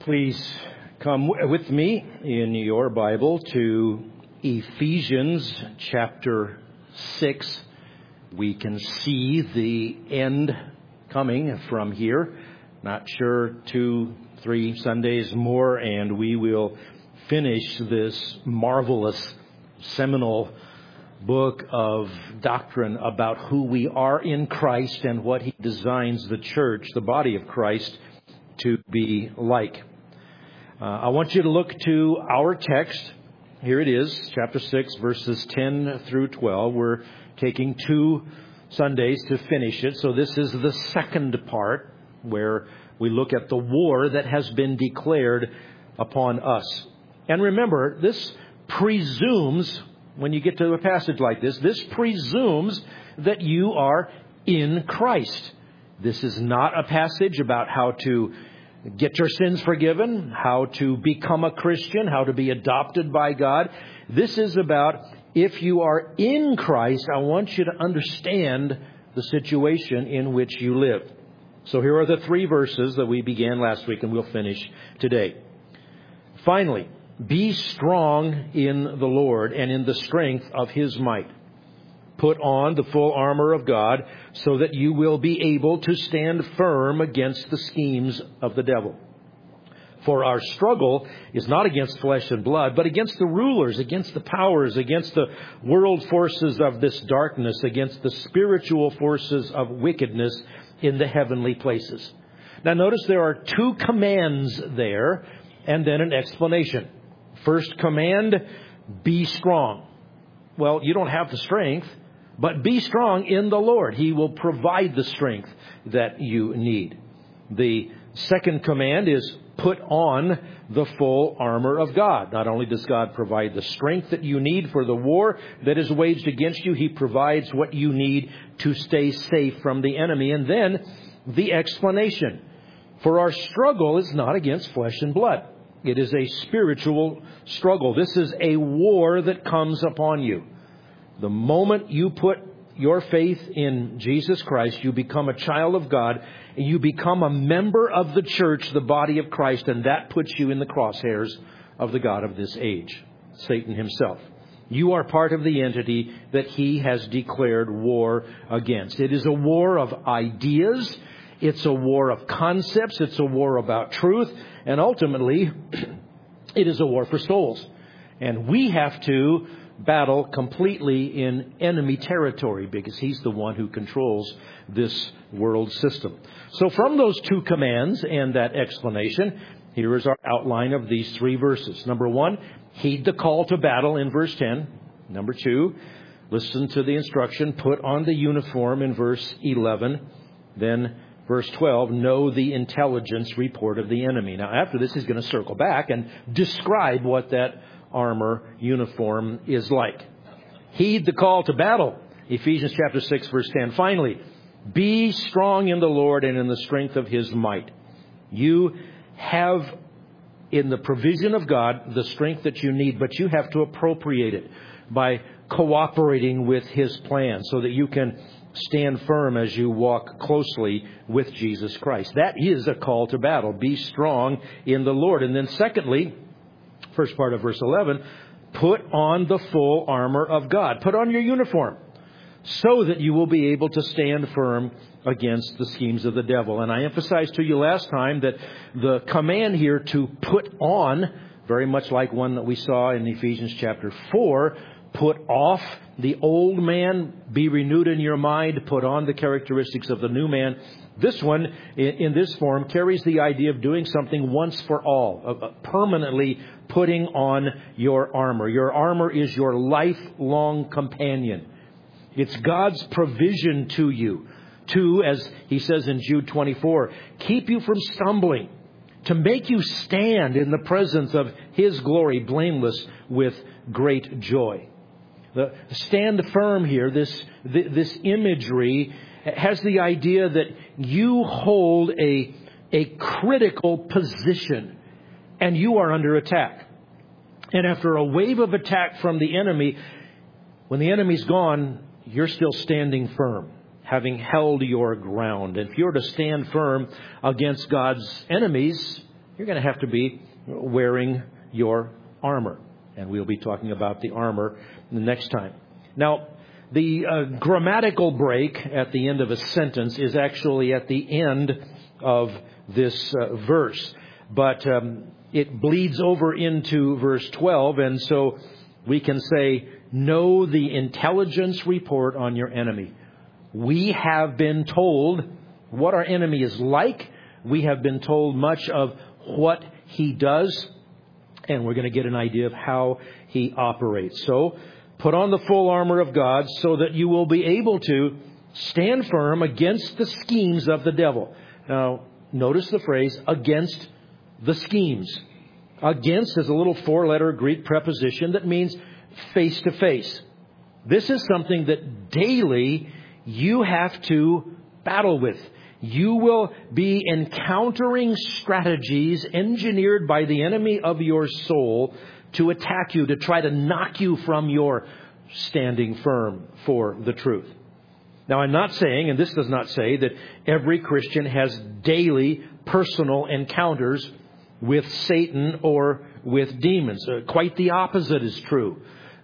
Please come with me in your Bible to Ephesians chapter 6. We can see the end coming from here. Not sure 2-3 Sundays more, and we will finish this marvelous, seminal book of doctrine about who we are in Christ and what He designs the church, the body of Christ, to be like. I want you to look to our text. Here it is, chapter 6, verses 10 through 12. We're taking 2 Sundays to finish it. So this is the second part where we look at the war that has been declared upon us. And remember, this presumes, when you get to a passage like this presumes that you are in Christ. This is not a passage about how to get your sins forgiven, how to become a Christian, how to be adopted by God. This is about if you are in Christ, I want you to understand the situation in which you live. So here are the 3 verses that we began last week and we'll finish today. Finally, be strong in the Lord and in the strength of His might. Put on the full armor of God so that you will be able to stand firm against the schemes of the devil. For our struggle is not against flesh and blood, but against the rulers, against the powers, against the world forces of this darkness, against the spiritual forces of wickedness in the heavenly places. Now notice there are 2 commands there and then an explanation. First command, be strong. Well, you don't have the strength, but be strong in the Lord. He will provide the strength that you need. The second command is put on the full armor of God. Not only does God provide the strength that you need for the war that is waged against you, He provides what you need to stay safe from the enemy. And then the explanation. For our struggle is not against flesh and blood. It is a spiritual struggle. This is a war that comes upon you. The moment you put your faith in Jesus Christ, you become a child of God, and you become a member of the church, the body of Christ, and that puts you in the crosshairs of the God of this age, Satan himself. You are part of the entity that he has declared war against. It is a war of ideas. It's a war of concepts. It's a war about truth. And ultimately, it is a war for souls. And we have to battle completely in enemy territory because he's the one who controls this world system. So from those 2 commands and that explanation, here is our outline of these 3 verses. Number 1, heed the call to battle in verse 10. Number 2, listen to the instruction, put on the uniform in verse 11. Then verse 12, know the intelligence report of the enemy. Now after this, he's going to circle back and describe what that armor uniform is like. Heed the call to battle. Ephesians chapter 6 verse 10. Finally, be strong in the Lord and in the strength of His might. You have in the provision of God the strength that you need, but you have to appropriate it by cooperating with His plan so that you can stand firm as you walk closely with Jesus Christ. That is a call to battle. Be strong in the Lord. And then secondly, first part of verse 11, put on the full armor of God. Put on your uniform so that you will be able to stand firm against the schemes of the devil. And I emphasized to you last time that the command here to put on, very much like one that we saw in Ephesians chapter 4, put off the old man, be renewed in your mind, put on the characteristics of the new man. This one, in this form, carries the idea of doing something once for all, of permanently putting on your armor. Your armor is your lifelong companion. It's God's provision to you, to, as He says in Jude 24, keep you from stumbling, to make you stand in the presence of His glory, blameless with great joy. The stand firm here, this imagery has the idea that you hold a critical position and you are under attack. And after a wave of attack from the enemy, when the enemy's gone, you're still standing firm, having held your ground. And if you're to stand firm against God's enemies, you're going to have to be wearing your armor. And we'll be talking about the armor the next time. Now, the grammatical break at the end of a sentence is actually at the end of this verse. But it bleeds over into verse 12. And so we can say, know the intelligence report on your enemy. We have been told what our enemy is like. We have been told much of what he does. And we're going to get an idea of how he operates. So put on the full armor of God so that you will be able to stand firm against the schemes of the devil. Now, notice the phrase, against the schemes. Against is a little four-letter Greek preposition that means face to face. This is something that daily you have to battle with. You will be encountering strategies engineered by the enemy of your soul to attack you, to try to knock you from your standing firm for the truth. Now, I'm not saying, and this does not say, that every Christian has daily personal encounters with Satan or with demons. Quite the opposite is true.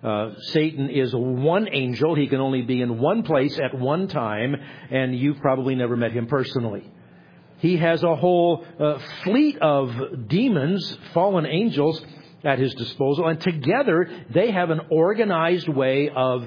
Satan is one angel. He can only be in one place at one time, and you've probably never met him personally. He has a whole fleet of demons, fallen angels, at his disposal, and together they have an organized way of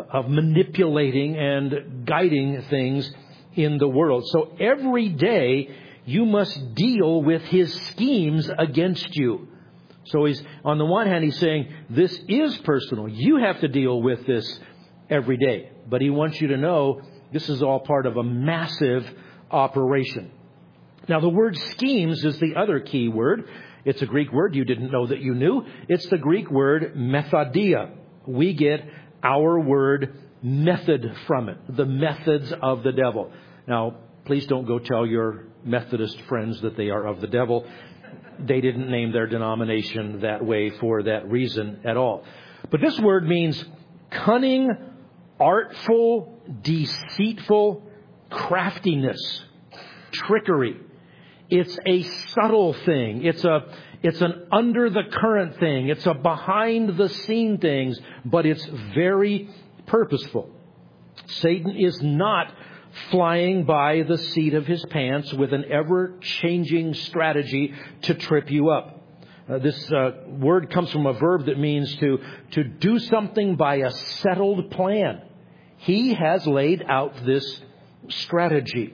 manipulating and guiding things in the world. So every day you must deal with his schemes against you. So he's, on the one hand, he's saying, this is personal. You have to deal with this every day. But he wants you to know this is all part of a massive operation. Now, the word schemes is the other key word. It's a Greek word you didn't know that you knew. It's the Greek word methodia. We get our word method from it, the methods of the devil. Now, please don't go tell your Methodist friends that they are of the devil. They didn't name their denomination that way for that reason at all. But this word means cunning, artful, deceitful, craftiness, trickery. It's a subtle thing. It's an under the current thing. It's a behind the scene thing, but it's very purposeful. Satan is not flying by the seat of his pants with an ever-changing strategy to trip you up. This word comes from a verb that means to do something by a settled plan. He has laid out this strategy.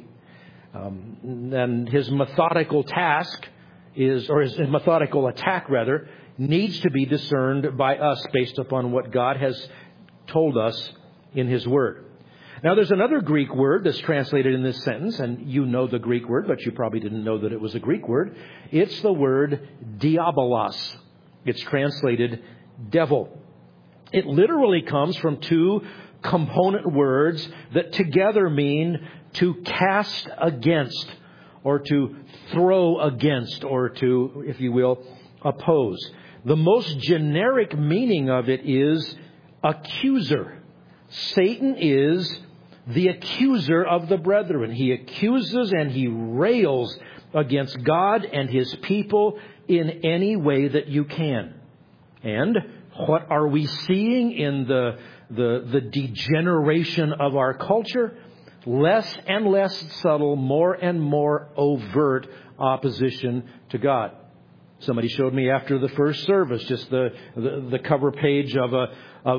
And his methodical task his methodical attack rather, needs to be discerned by us based upon what God has told us in his word. Now, there's another Greek word that's translated in this sentence, and you know the Greek word, but you probably didn't know that it was a Greek word. It's the word diabolos. It's translated devil. It literally comes from two component words that together mean to cast against, or to throw against, or to, if you will, oppose. The most generic meaning of it is accuser. Satan is the accuser of the brethren. He accuses and he rails against God and his people in any way that you can. And what are we seeing in the degeneration of our culture? Less and less subtle, more and more overt opposition to God. Somebody showed me after the first service just the cover page of a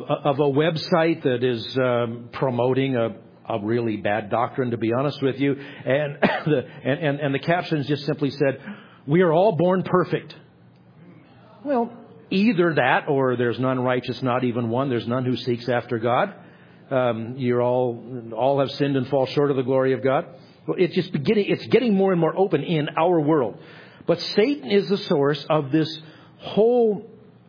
website that is promoting a really bad doctrine, to be honest with you, and the captions just simply said, "We are all born perfect." Well, either that, or there's none righteous, not even one. There's none who seeks after God. You're all have sinned and fall short of the glory of God. Well, it's getting more and more open in our world. But Satan is the source of this whole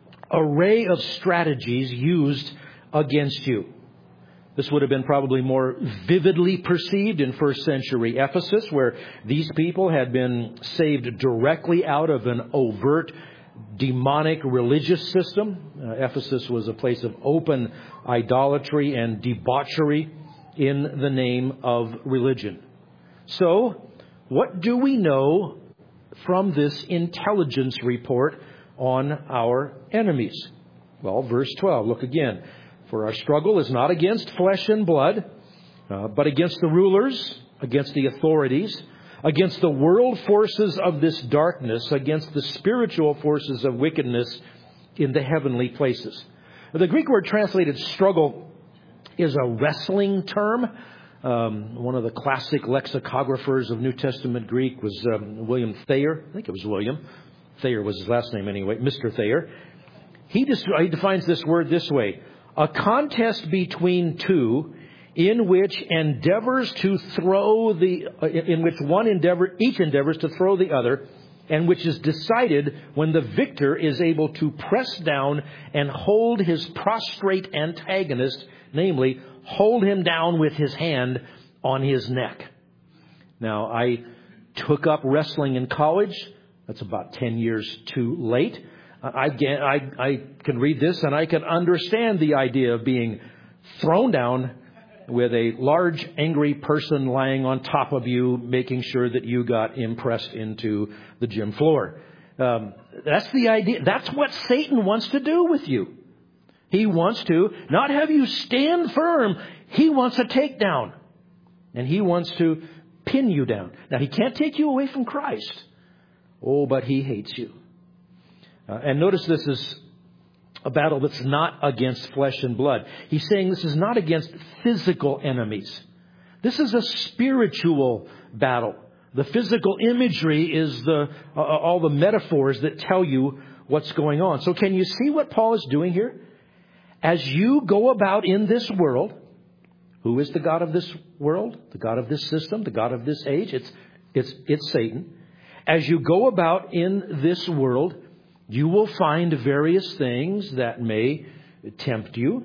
array of strategies used against you. This would have been probably more vividly perceived in first century Ephesus, where these people had been saved directly out of an overt demonic religious system. Ephesus was a place of open idolatry and debauchery in the name of religion. So, what do we know from this intelligence report on our enemies? Well, verse 12, look again. For our struggle is not against flesh and blood, but against the rulers, against the authorities, against the world forces of this darkness, against the spiritual forces of wickedness in the heavenly places. The Greek word translated struggle is a wrestling term. One of the classic lexicographers of New Testament Greek was William Thayer. I think it was William. Thayer was his last name anyway, Mr. Thayer. He defines this word this way: a contest between two in which each endeavors to throw the other, and which is decided when the victor is able to press down and hold his prostrate antagonist, namely, hold him down with his hand on his neck. Now, I took up wrestling in college. That's about 10 years too late. I can read this and I can understand the idea of being thrown down with a large, angry person lying on top of you, making sure that you got impressed into the gym floor. That's the idea. That's what Satan wants to do with you. He wants to not have you stand firm. He wants a takedown. And he wants to pin you down. Now, he can't take you away from Christ. Oh, but he hates you. And notice this is a battle that's not against flesh and blood. He's saying this is not against physical enemies. This is a spiritual battle. The physical imagery is all the metaphors that tell you what's going on. So can you see what Paul is doing here? As you go about in this world, who is the God of this world? The God of this system? The God of this age? It's Satan. As you go about in this world, you will find various things that may tempt you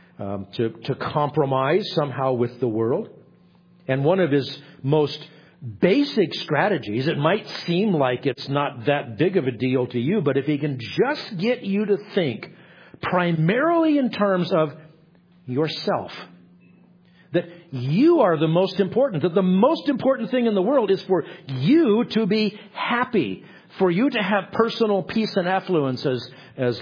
to compromise somehow with the world. And one of his most basic strategies, it might seem like it's not that big of a deal to you, but if he can just get you to think primarily in terms of yourself, that you are the most important, that the most important thing in the world is for you to be happy, for you to have personal peace and affluence, as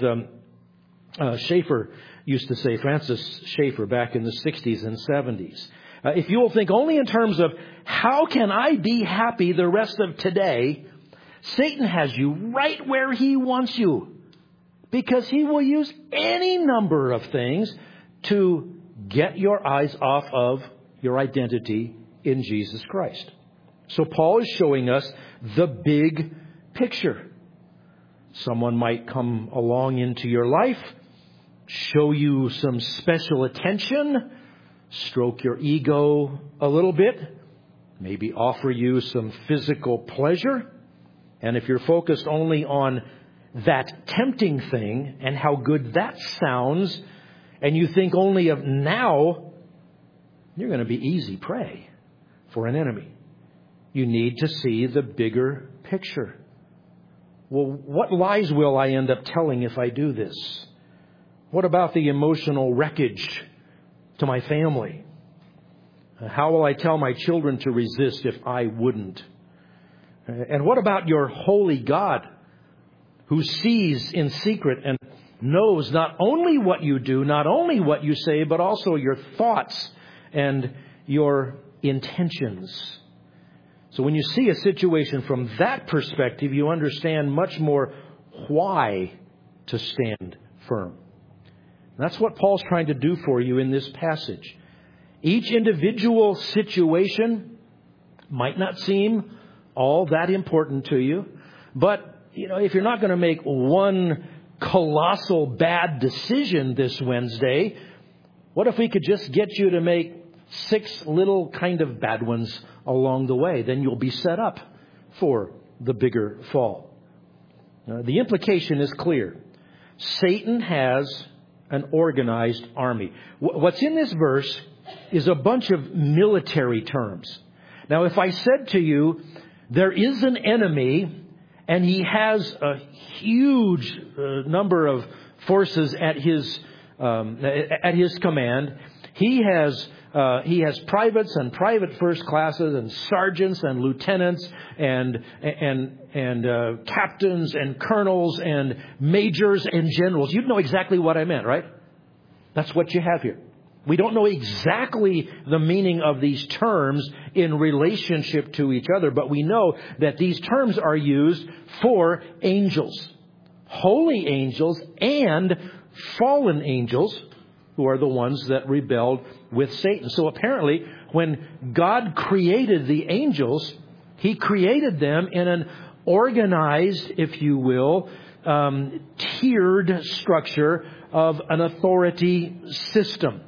Schaeffer used to say, Francis Schaeffer, back in the 60s and 70s. If you will think only in terms of how can I be happy the rest of today, Satan has you right where he wants you, because he will use any number of things to get your eyes off of your identity in Jesus Christ. So Paul is showing us the big picture. Someone might come along into your life, show you some special attention, stroke your ego a little bit, maybe offer you some physical pleasure. And if you're focused only on that tempting thing and how good that sounds, and you think only of now, you're going to be easy prey for an enemy. You need to see the bigger picture. Well, what lies will I end up telling if I do this? What about the emotional wreckage to my family? How will I tell my children to resist if I wouldn't? And what about your holy God, who sees in secret and knows not only what you do, not only what you say, but also your thoughts and your intentions? So when you see a situation from that perspective, you understand much more why to stand firm. That's what Paul's trying to do for you in this passage. Each individual situation might not seem all that important to you, but if you're not going to make one colossal bad decision this Wednesday, what if we could just get you to make 6 little kind of bad ones along the way? Then you'll be set up for the bigger fall. The implication is clear. Satan has an organized army. What's in this verse is a bunch of military terms. Now, if I said to you, there is an enemy and he has a huge number of forces at his command, He has privates and private first classes and sergeants and lieutenants and captains and colonels and majors and generals. You'd know exactly what I meant, right? That's what you have here. We don't know exactly the meaning of these terms in relationship to each other, but we know that these terms are used for angels, holy angels and fallen angels, who are the ones that rebelled with Satan. So apparently, when God created the angels, He created them in an organized, if you will, tiered structure of an authority system.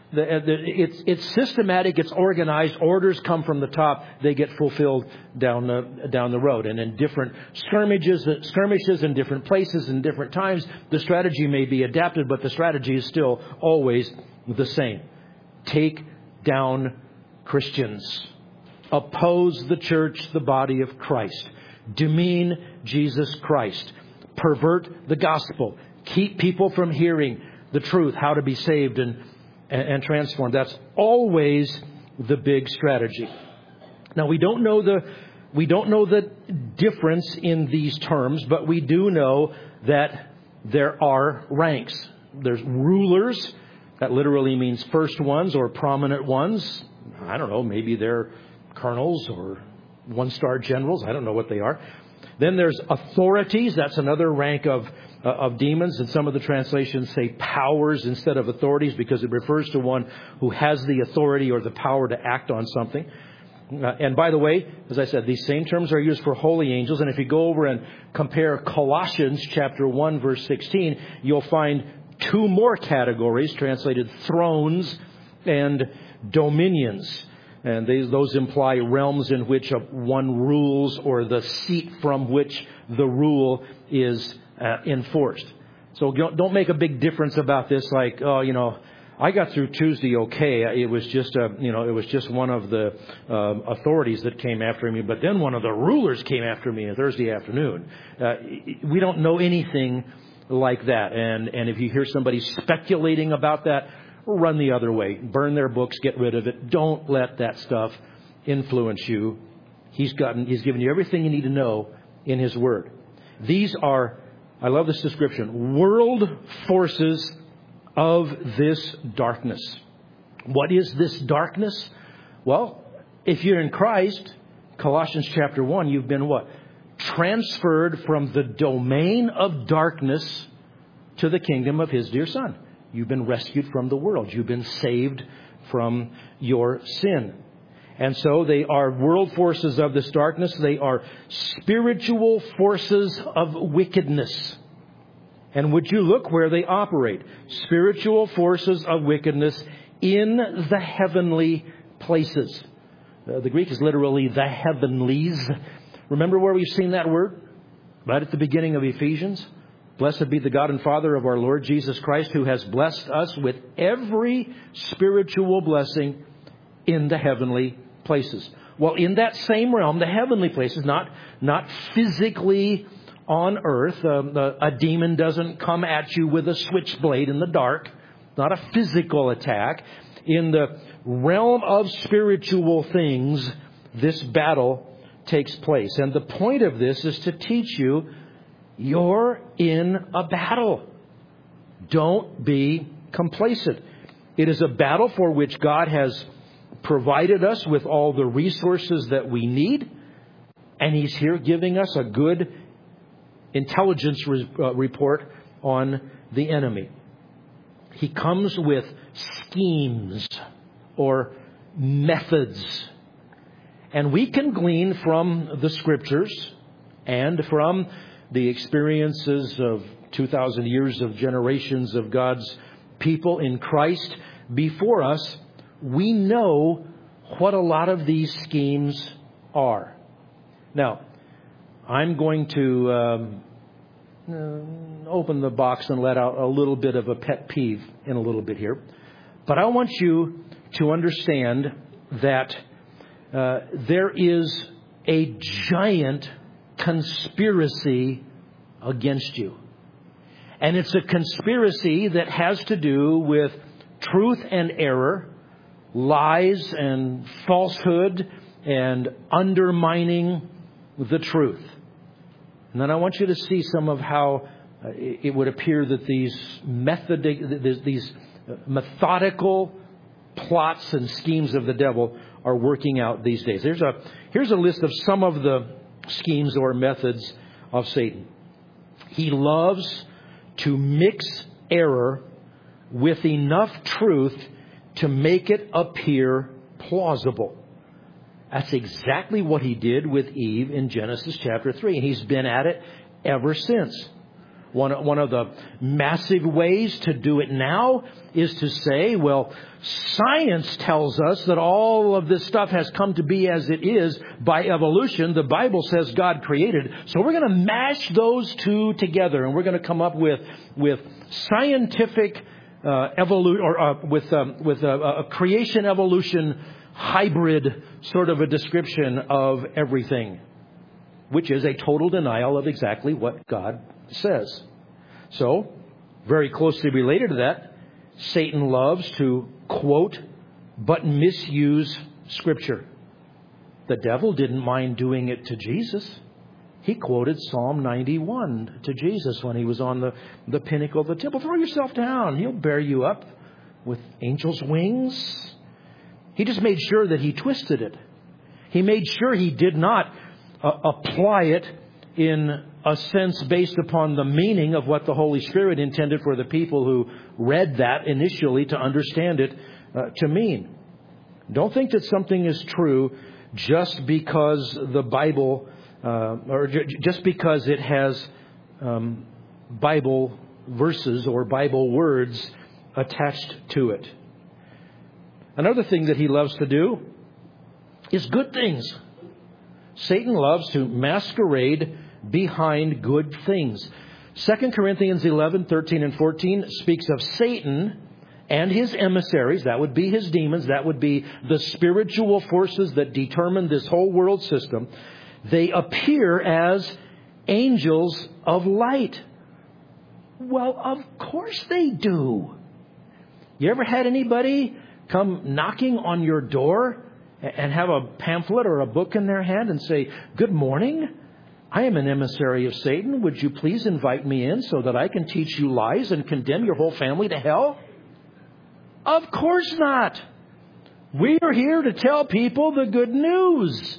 It's systematic, it's organized, orders come from the top, they get fulfilled down the road. And in different skirmishes in different places and different times, the strategy may be adapted, but the strategy is still always the same. Take down Christians. Oppose the church, the body of Christ. Demean Jesus Christ. Pervert the gospel. Keep people from hearing the truth, how to be saved and transformed. That's always the big strategy. Now, we don't know the difference in these terms, but we do know that there are ranks. There's rulers. That literally means first ones or prominent ones. I don't know, maybe they're colonels or one-star generals. I don't know what they are. Then there's authorities. That's another rank of demons. And some of the translations say powers instead of authorities because it refers to one who has the authority or the power to act on something. And by the way, as I said, these same terms are used for holy angels. And if you go over and compare Colossians chapter 1, verse 16, you'll find two more categories translated thrones and dominions. And those imply realms in which one rules or the seat from which the rule is enforced. So don't make a big difference about this like, I got through Tuesday okay. It was just one of the authorities that came after me, but then one of the rulers came after me on Thursday afternoon. We don't know anything like that. And if you hear somebody speculating about that, run the other way. Burn their books, get rid of it. Don't let that stuff influence you. He's given you everything you need to know in His Word. These are, I love this description, world forces of this darkness. What is this darkness? Well, if you're in Christ, Colossians chapter 1, you've been what? Transferred from the domain of darkness to the kingdom of His dear Son. You've been rescued from the world. You've been saved from your sin. And so they are world forces of this darkness. They are spiritual forces of wickedness. And would you look where they operate? Spiritual forces of wickedness in the heavenly places. The Greek is literally the heavenlies. Remember where we've seen that word? Right at the beginning of Ephesians. Blessed be the God and Father of our Lord Jesus Christ, who has blessed us with every spiritual blessing in the heavenly places. Well, in that same realm, the heavenly places, not physically on earth. A demon doesn't come at you with a switchblade in the dark. Not a physical attack. In the realm of spiritual things, this battle takes place. And the point of this is to teach you, you're in a battle. Don't be complacent. It is a battle for which God has provided us with all the resources that we need. And He's here giving us a good intelligence report on the enemy. He comes with schemes or methods. And we can glean from the Scriptures and from the experiences of 2,000 years of generations of God's people in Christ before us. We know what a lot of these schemes are. Now, I'm going to open the box and let out a little bit of a pet peeve in a little bit here. But I want you to understand that there is a giant conspiracy against you. And it's a conspiracy that has to do with truth and error, lies and falsehood and undermining the truth. And then I want you to see some of how it would appear that these methodical plots and schemes of the devil are working out these days. Here's a list of some of the schemes or methods of Satan. He loves to mix error with enough truth to make it appear plausible. That's exactly what he did with Eve in Genesis chapter 3. And he's been at it ever since. One of the massive ways to do it now is to say, well, science tells us that all of this stuff has come to be as it is by evolution. The Bible says God created. So we're going to mash those two together, and we're going to come up with scientific evolution, or with a creation evolution hybrid sort of a description of everything, which is a total denial of exactly what God says. So, very closely related to that, Satan loves to quote but misuse Scripture. The devil didn't mind doing it to Jesus. He quoted Psalm 91 to Jesus when he was on the pinnacle of the temple. Throw yourself down. He'll bear you up with angels' wings. He just made sure that he twisted it. He made sure he did not apply it in a sense based upon the meaning of what the Holy Spirit intended for the people who read that initially to understand it to mean. Don't think that something is true just because the Bible, or just because it has Bible verses or Bible words attached to it. Another thing that he loves to do is good things. Satan loves to masquerade behind good things. 2 Corinthians 11, 13, and 14 speaks of Satan and his emissaries. That would be his demons. That would be the spiritual forces that determine this whole world system. They appear as angels of light. Well, of course they do. You ever had anybody come knocking on your door and have a pamphlet or a book in their hand and say, "Good morning, I am an emissary of Satan. Would you please invite me in so that I can teach you lies and condemn your whole family to hell?" Of course not. We are here to tell people the good news.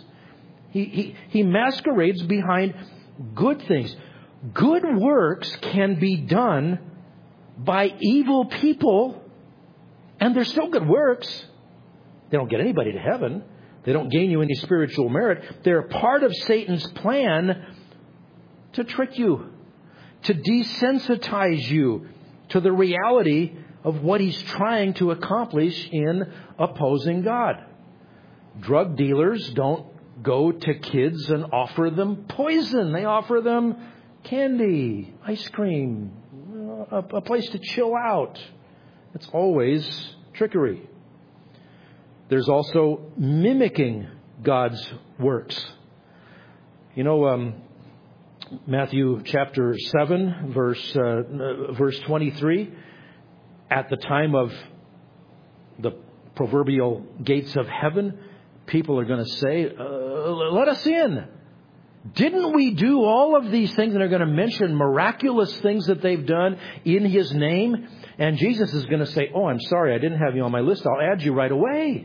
He masquerades behind good things. Good works can be done by evil people, and they're still good works. They don't get anybody to heaven. They don't gain you any spiritual merit. They're part of Satan's plan to trick you, to desensitize you to the reality of what he's trying to accomplish in opposing God. Drug dealers don't go to kids and offer them poison. They offer them candy, ice cream, a place to chill out. It's always trickery. There's also mimicking God's works. You know, Matthew chapter 7, verse 23, at the time of the proverbial gates of heaven, people are going to say, "Let us in. Didn't we do all of these things?" And they're going to mention miraculous things that they've done in His name. And Jesus is going to say, "Oh, I'm sorry, I didn't have you on my list. I'll add you right away."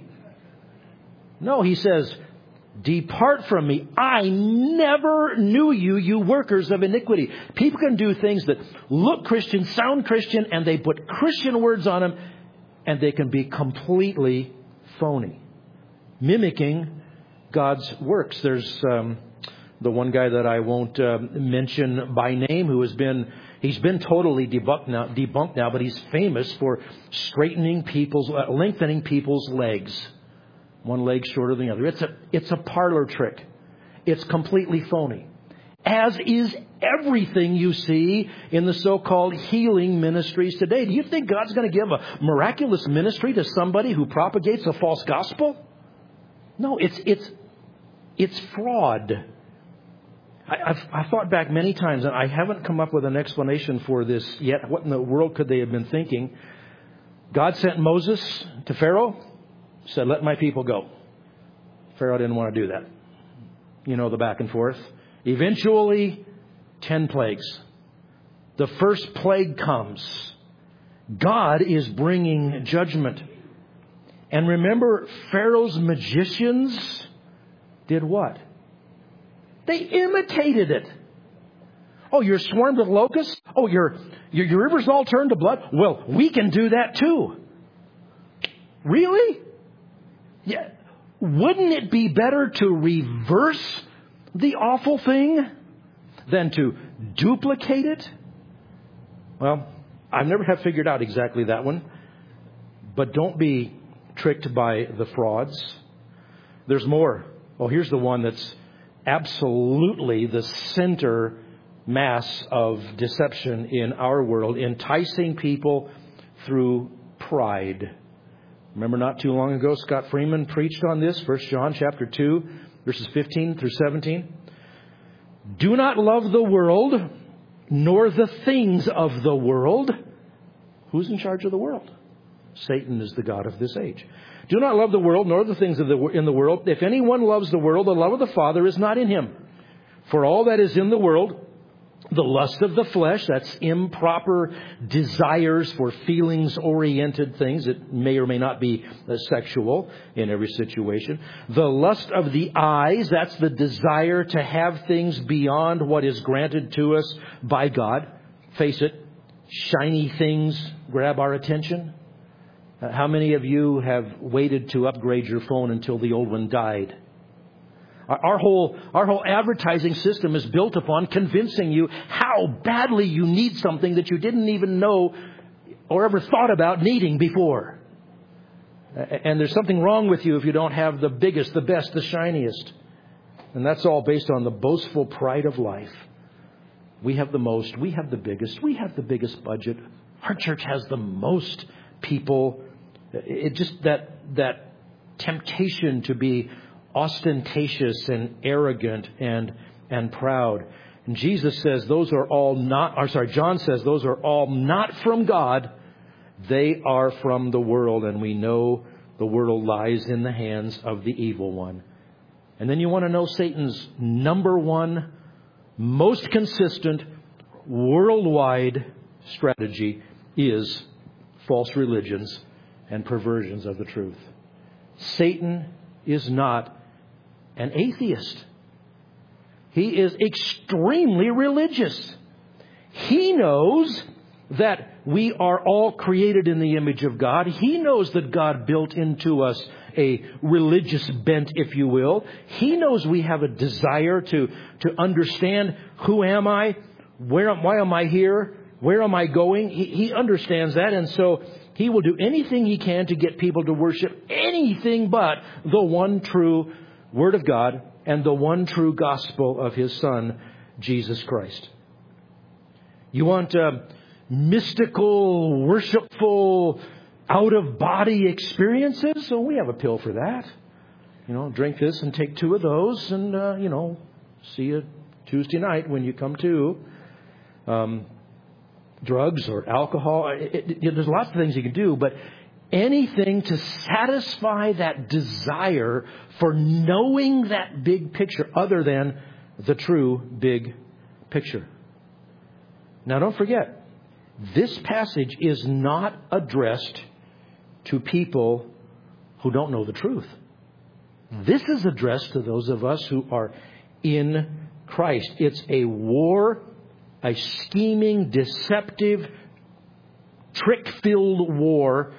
No, He says, "Depart from me. I never knew you, you workers of iniquity." People can do things that look Christian, sound Christian, and they put Christian words on them, and they can be completely phony, mimicking God's works. There's the one guy that I won't mention by name, he's been totally debunked now, but he's famous for lengthening people's legs. One leg shorter than the other. It's a parlor trick. It's completely phony. As is everything you see in the so-called healing ministries today. Do you think God's going to give a miraculous ministry to somebody who propagates a false gospel? No, it's fraud. I've thought back many times, and I haven't come up with an explanation for this yet. What in the world could they have been thinking? God sent Moses to Pharaoh. said, let my people go. Pharaoh didn't want to do that. You know the back and forth. Eventually, 10 plagues. The first plague comes. God is bringing judgment. And remember, Pharaoh's magicians did what? They imitated it. Oh, you're swarmed with locusts? Oh, your rivers all turned to blood? Well, we can do that too. Really? Yeah. Wouldn't it be better to reverse the awful thing than to duplicate it? Well, I never have figured out exactly that one. But don't be tricked by the frauds. There's more. Oh, here's the one that's absolutely the center mass of deception in our world, enticing people through pride. Remember not too long ago, Scott Freeman preached on this, 1 John chapter 2, verses 15 through 17. Do not love the world, nor the things of the world. Who's in charge of the world? Satan is the god of this age. Do not love the world, nor the things in the world. If anyone loves the world, the love of the Father is not in him. For all that is in the world, the lust of the flesh, that's improper desires for feelings-oriented things. It may or may not be sexual in every situation. The lust of the eyes, that's the desire to have things beyond what is granted to us by God. Face it, shiny things grab our attention. How many of you have waited to upgrade your phone until the old one died? Our whole advertising system is built upon convincing you how badly you need something that you didn't even know or ever thought about needing before. And there's something wrong with you if you don't have the biggest, the best, the shiniest. And that's all based on the boastful pride of life. We have the most, we have the biggest, we have the biggest budget. Our church has the most people. It just that temptation to be ostentatious and arrogant and proud. And Jesus says those are all John says those are all not from God. They are from the world, and we know the world lies in the hands of the evil one. And then you want to know Satan's number one, most consistent, worldwide strategy is false religions and perversions of the truth. Satan is not an atheist. He is extremely religious. He knows that we are all created in the image of God. He knows that God built into us a religious bent, if you will. He knows we have a desire to understand who am I, why am I here, where am I going. He understands that, and so he will do anything he can to get people to worship anything but the one true Word of God and the one true gospel of His Son, Jesus Christ. You want mystical, worshipful, out-of-body experiences? So we have a pill for that. Drink this and take 2 of those and, see you Tuesday night when you come to. Drugs or alcohol. There's lots of things you can do, but anything to satisfy that desire for knowing that big picture other than the true big picture. Now, don't forget, this passage is not addressed to people who don't know the truth. This is addressed to those of us who are in Christ. It's a war, a scheming, deceptive, trick-filled war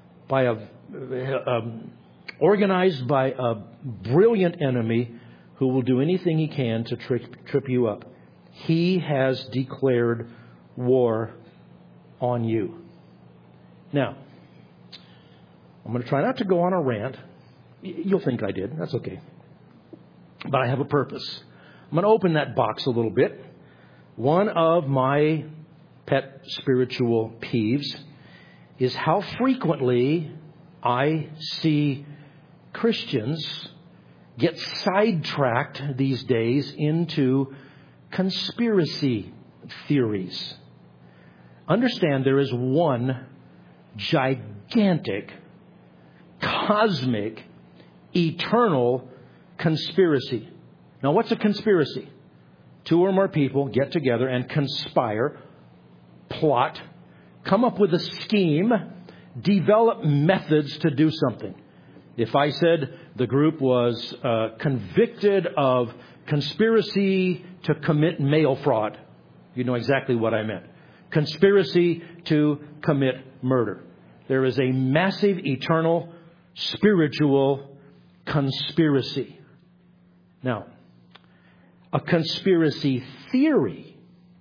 organized by a brilliant enemy who will do anything he can to trip you up. He has declared war on you. Now, I'm going to try not to go on a rant. You'll think I did. That's okay. But I have a purpose. I'm going to open that box a little bit. One of my pet spiritual peeves is how frequently I see Christians get sidetracked these days into conspiracy theories. Understand there is one gigantic, cosmic, eternal conspiracy. Now, what's a conspiracy? Two or more people get together and conspire, plot, come up with a scheme, develop methods to do something. If I said the group was convicted of conspiracy to commit mail fraud, you know exactly what I meant. Conspiracy to commit murder. There is a massive, eternal, spiritual conspiracy. Now, a conspiracy theory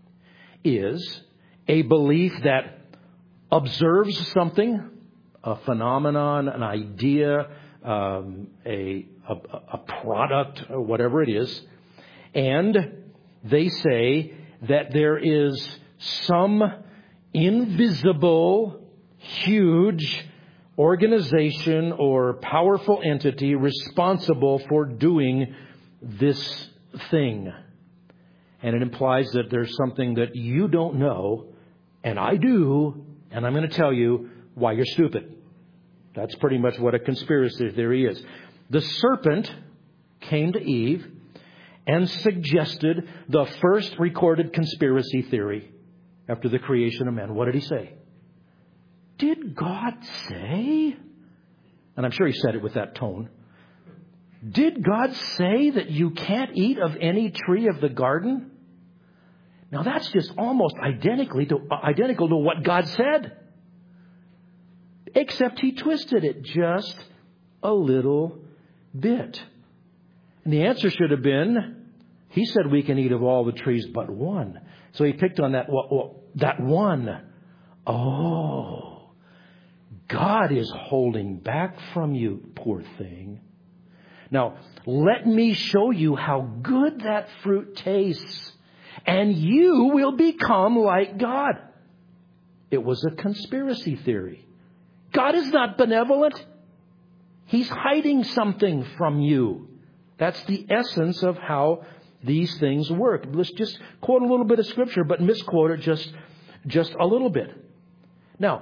is a belief that observes something, a phenomenon, an idea, a product, or whatever it is, and they say that there is some invisible, huge organization or powerful entity responsible for doing this thing. And it implies that there's something that you don't know, and I do, and I'm going to tell you why you're stupid. That's pretty much what a conspiracy theory is. The serpent came to Eve and suggested the first recorded conspiracy theory after the creation of man. What did he say? Did God say? And I'm sure he said it with that tone. Did God say that you can't eat of any tree of the garden? Now that's just almost identical to what God said. Except he twisted it just a little bit. And the answer should have been, he said we can eat of all the trees but one. So he picked on that one. Oh, God is holding back from you, poor thing. Now, let me show you how good that fruit tastes, and you will become like God. It was a conspiracy theory. God is not benevolent. He's hiding something from you. That's the essence of how these things work. Let's just quote a little bit of Scripture, but misquote it just a little bit. Now,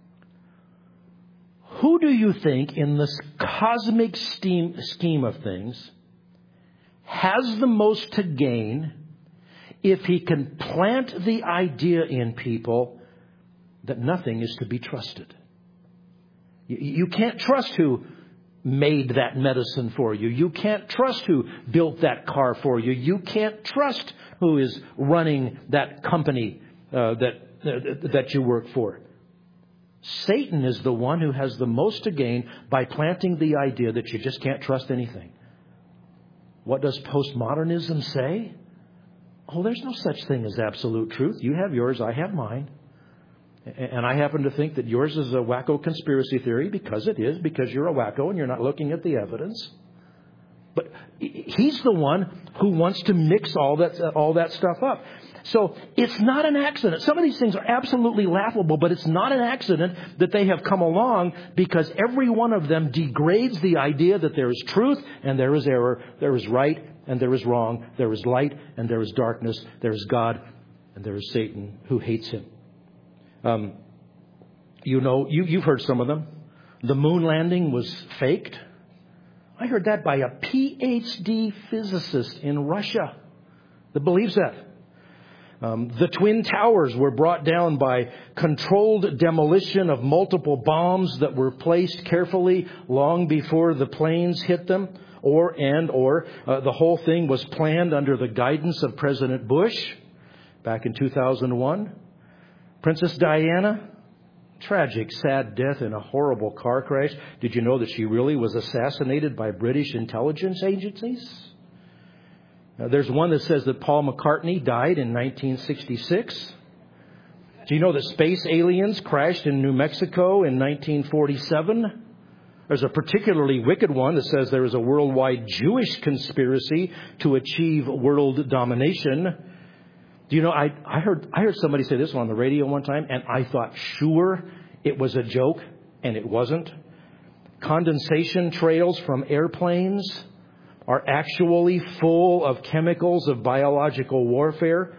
who do you think in this cosmic scheme of things has the most to gain if he can plant the idea in people that nothing is to be trusted? You can't trust who made that medicine for you. You can't trust who built that car for you. You can't trust who is running that company that you work for. Satan is the one who has the most to gain by planting the idea that you just can't trust anything. What does postmodernism say? Oh, there's no such thing as absolute truth. You have yours, I have mine. And I happen to think that yours is a wacko conspiracy theory because it is, because you're a wacko and you're not looking at the evidence. But he's the one who wants to mix all that stuff up. So it's not an accident. Some of these things are absolutely laughable, but it's not an accident that they have come along, because every one of them degrades the idea that there is truth and there is error, there is right and there is wrong, there is light and there is darkness, there is God and there is Satan who hates him. You've heard some of them. The moon landing was faked. I heard that by a PhD physicist in Russia that believes that. The Twin Towers were brought down by controlled demolition of multiple bombs that were placed carefully long before the planes hit them, or the whole thing was planned under the guidance of President Bush back in 2001. Princess Diana, tragic, sad death in a horrible car crash. Did you know that she really was assassinated by British intelligence agencies? Now, there's one that says that Paul McCartney died in 1966. Do you know that space aliens crashed in New Mexico in 1947? There's a particularly wicked one that says there is a worldwide Jewish conspiracy to achieve world domination. Do you know, I heard somebody say this one on the radio one time, and I thought sure it was a joke, and it wasn't. Condensation trails from airplanes are actually full of chemicals of biological warfare.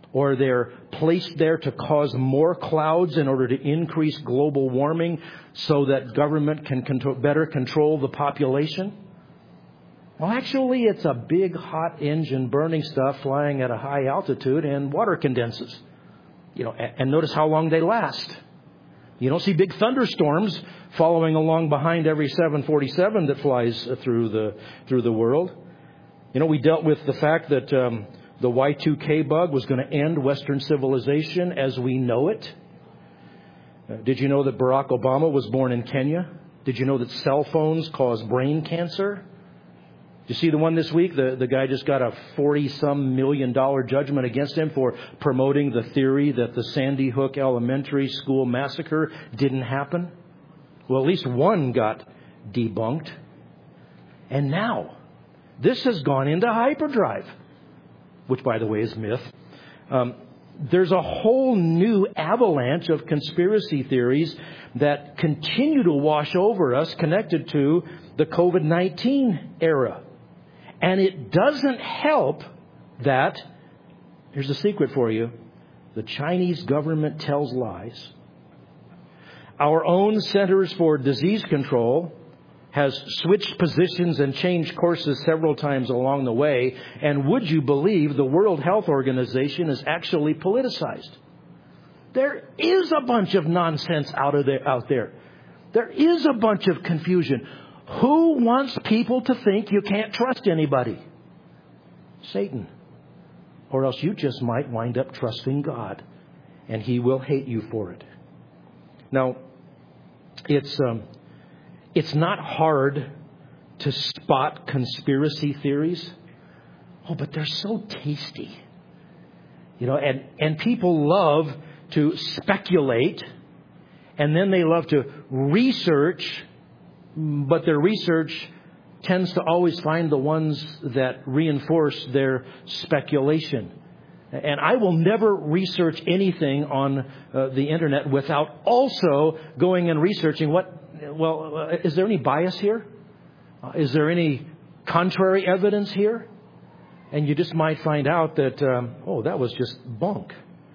or they're placed there to cause more clouds in order to increase global warming so that government can better control the population. Well, actually, it's a big hot engine burning stuff flying at a high altitude, and water condenses. And notice how long they last. You don't see big thunderstorms following along behind every 747 that flies through the world. We dealt with the fact that the Y2K bug was going to end Western civilization as we know it. Did you know that Barack Obama was born in Kenya? Did you know that cell phones cause brain cancer? You see the one this week? The guy just got a $40-some million judgment against him for promoting the theory that the Sandy Hook Elementary School massacre didn't happen. Well, at least one got debunked. And now, this has gone into hyperdrive, which, by the way, is myth. There's a whole new avalanche of conspiracy theories that continue to wash over us connected to the COVID-19 era. And it doesn't help that, here's a secret for you, the Chinese government tells lies. Our own Centers for Disease Control has switched positions and changed courses several times along the way. And would you believe the World Health Organization is actually politicized? There is a bunch of nonsense out there. There is a bunch of confusion. Who wants people to think you can't trust anybody? Satan. Or else you just might wind up trusting God, and He will hate you for it. Now, it's not hard to spot conspiracy theories. Oh, but they're so tasty. And people love to speculate, and then they love to research, but their research tends to always find the ones that reinforce their speculation. And I will never research anything on the internet without also going and researching is there any bias here? Is there any contrary evidence here? And you just might find out that, that was just bunk.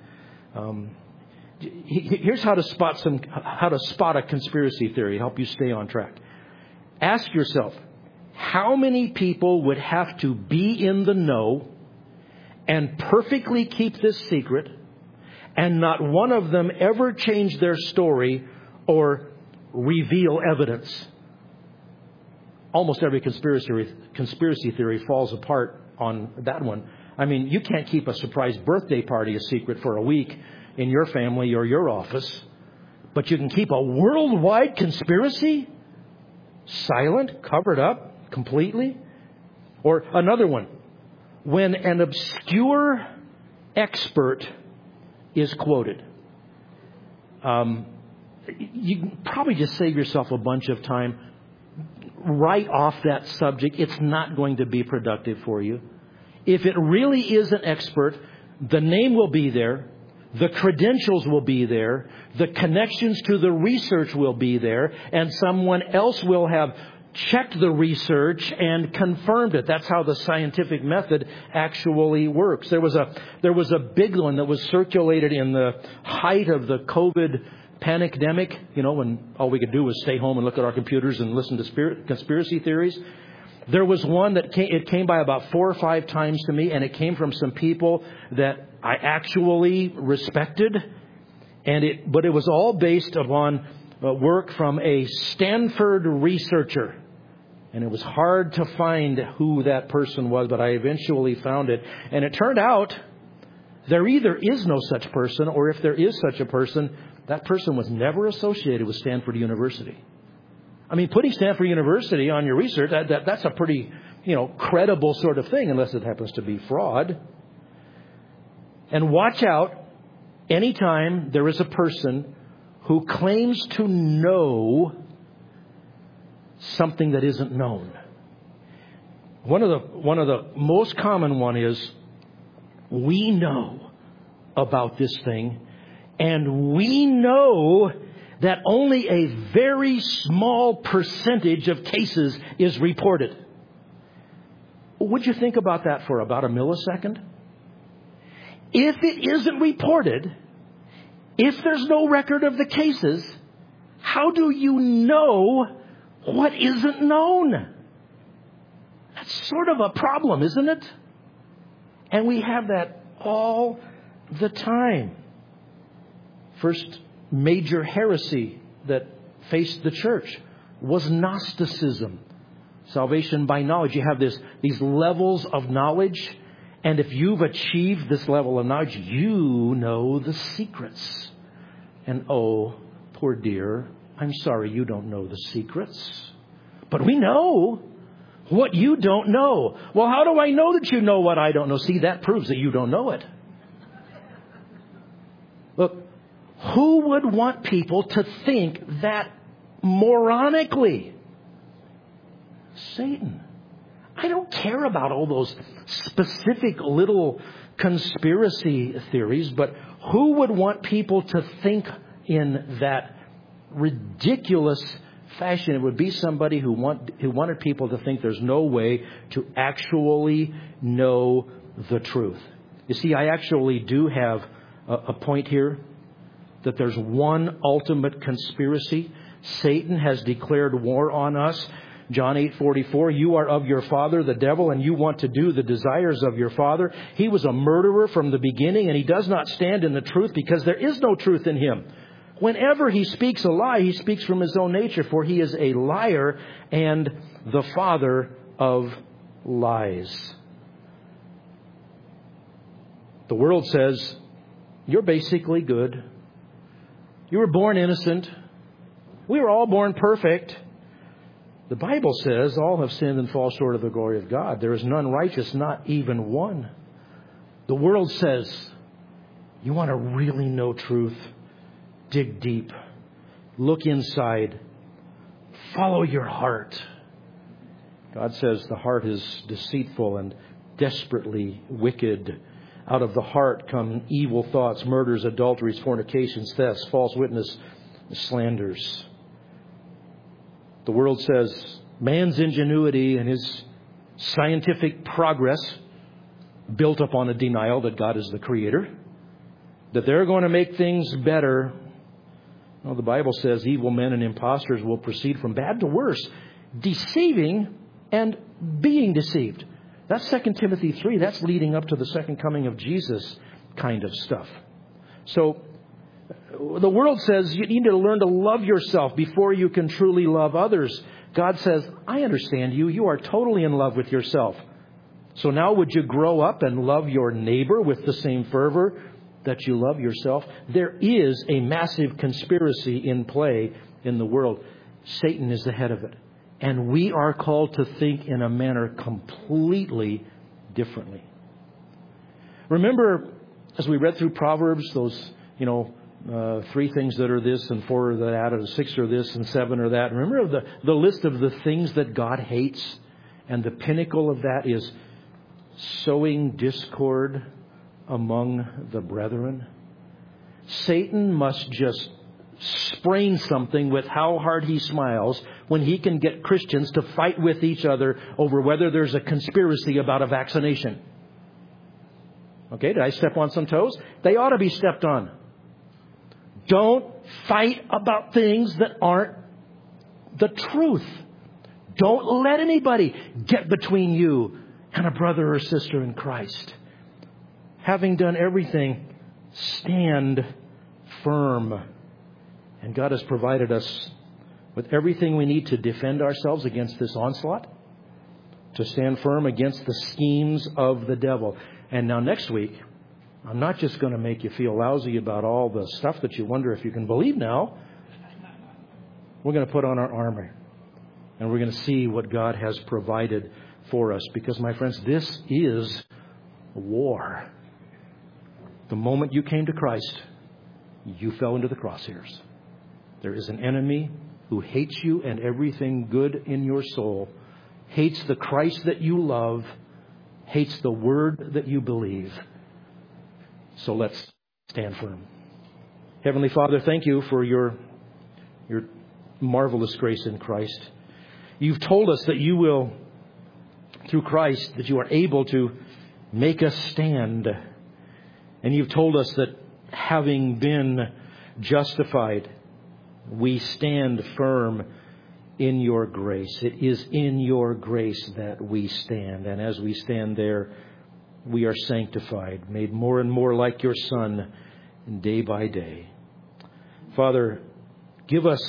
Here's how to spot a conspiracy theory, help you stay on track. Ask yourself, how many people would have to be in the know and perfectly keep this secret, and not one of them ever change their story or reveal evidence? Almost every conspiracy theory falls apart on that one. I mean, you can't keep a surprise birthday party a secret for a week in your family or your office, but you can keep a worldwide conspiracy silent, covered up completely. Or another one, when an obscure expert is quoted, you can probably just save yourself a bunch of time. Right off that subject, it's not going to be productive for you. If it really is an expert, the name will be there, the credentials will be there, the connections to the research will be there, and someone else will have checked the research and confirmed it. That's how the scientific method actually works. There was a big one that was circulated in the height of the COVID pandemic, when all we could do was stay home and look at our computers and listen to conspiracy theories. There was one that came by about 4 or 5 times to me, and it came from some people that I actually respected. But it was all based upon work from a Stanford researcher. And it was hard to find who that person was, but I eventually found it. And it turned out there either is no such person, or if there is such a person, that person was never associated with Stanford University. I mean, putting Stanford University on your research, that's a pretty, credible sort of thing, unless it happens to be fraud. And watch out anytime there is a person who claims to know something that isn't known. One of the most common one is, we know about this thing, and we know that only a very small percentage of cases is reported. Would you think about that for about a millisecond? if it isn't reported, if there's no record of the cases, how do you know what isn't known? That's sort of a problem, isn't it? And we have that all the time. First major heresy that faced the church was Gnosticism. Salvation by knowledge. You have these levels of knowledge. And if you've achieved this level of knowledge, you know the secrets. And oh, poor dear, I'm sorry you don't know the secrets. But we know what you don't know. Well, how do I know that you know what I don't know? See, that proves that you don't know it. Look, who would want people to think that moronically? Satan. I don't care about all those specific little conspiracy theories, but who would want people to think in that ridiculous fashion? It would be somebody who wanted people to think there's no way to actually know the truth. You see, I actually do have a point here that there's one ultimate conspiracy. Satan has declared war on us. John 8:44, you are of your father, the devil, and you want to do the desires of your father. He was a murderer from the beginning, and he does not stand in the truth because there is no truth in him. Whenever he speaks a lie, he speaks from his own nature, for he is a liar and the father of lies. The world says, you're basically good. You were born innocent. We were all born perfect. The Bible says all have sinned and fall short of the glory of God. There is none righteous, not even one. The world says, you want to really know truth? Dig deep. Look inside. Follow your heart. God says the heart is deceitful and desperately wicked. Out of the heart come evil thoughts, murders, adulteries, fornications, thefts, false witness, slanders. The world says man's ingenuity and his scientific progress, built upon a denial that God is the creator, that they're going to make things better. Well, the Bible says evil men and impostors will proceed from bad to worse, deceiving and being deceived. That's 2 Timothy 3. That's leading up to the second coming of Jesus kind of stuff. So the world says you need to learn to love yourself before you can truly love others. God says, I understand you. You are totally in love with yourself. So now would you grow up and love your neighbor with the same fervor that you love yourself? There is a massive conspiracy in play in the world. Satan is the head of it. And we are called to think in a manner completely differently. Remember, as we read through Proverbs, those, 3 things that are this and 4 are that, and 6 are this and 7 are that. Remember the list of the things that God hates? And the pinnacle of that is sowing discord among the brethren. Satan must just sprain something with how hard he smiles when he can get Christians to fight with each other over whether there's a conspiracy about a vaccination. Okay, did I step on some toes? They ought to be stepped on. Don't fight about things that aren't the truth. Don't let anybody get between you and a brother or sister in Christ. Having done everything, stand firm. And God has provided us with everything we need to defend ourselves against this onslaught, to stand firm against the schemes of the devil. And now next week, I'm not just going to make you feel lousy about all the stuff that you wonder if you can believe now. We're going to put on our armor. And we're going to see what God has provided for us. Because, my friends, this is war. The moment you came to Christ, you fell into the crosshairs. There is an enemy who hates you and everything good in your soul, hates the Christ that you love, hates the word that you believe. So let's stand firm. Heavenly Father, thank you for your marvelous grace in Christ. You've told us that you will, through Christ, that you are able to make us stand. And you've told us that having been justified, we stand firm in your grace. It is in your grace that we stand. And as we stand there, we are sanctified, made more and more like your Son day by day. Father, give us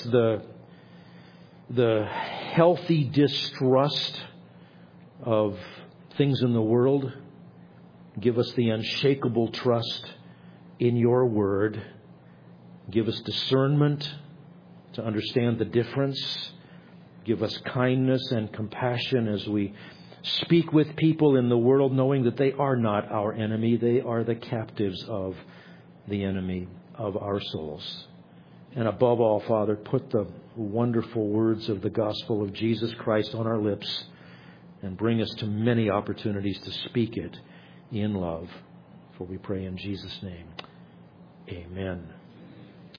the healthy distrust of things in the world. Give us the unshakable trust in your word. Give us discernment to understand the difference. Give us kindness and compassion as we speak with people in the world, knowing that they are not our enemy. They are the captives of the enemy of our souls. And above all, Father, put the wonderful words of the gospel of Jesus Christ on our lips and bring us to many opportunities to speak it in love. For we pray in Jesus' name. Amen.